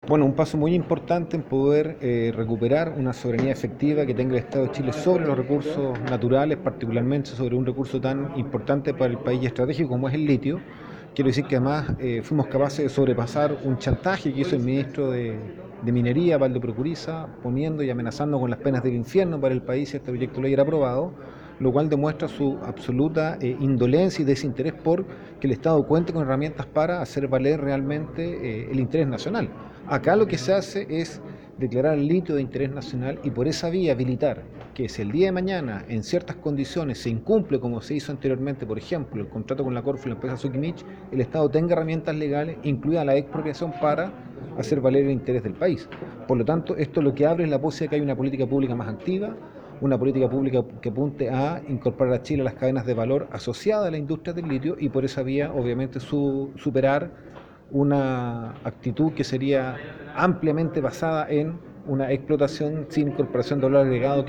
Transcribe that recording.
Bueno, un paso muy importante en poder recuperar una soberanía efectiva que tenga el Estado de Chile sobre los recursos naturales, particularmente sobre un recurso tan importante para el país y estratégico como es el litio. Quiero decir que además fuimos capaces de sobrepasar un chantaje que hizo el ministro de Minería, Valdo Procuriza, poniendo y amenazando con las penas del infierno para el país si este proyecto de ley era aprobado, lo cual demuestra su absoluta indolencia y desinterés por que el Estado cuente con herramientas para hacer valer realmente el interés nacional. Acá lo que se hace es declarar el litio de interés nacional y por esa vía habilitar que si el día de mañana en ciertas condiciones se incumple como se hizo anteriormente, por ejemplo, el contrato con la Corfo y la empresa Sokimich, el Estado tenga herramientas legales, incluida la expropiación, para hacer valer el interés del país. Por lo tanto, esto lo que abre es la posibilidad de que haya una política pública más activa, una política pública que apunte a incorporar a Chile a las cadenas de valor asociadas a la industria del litio y por esa vía, obviamente, superar una actitud que sería ampliamente basada en una explotación sin incorporación de valor agregado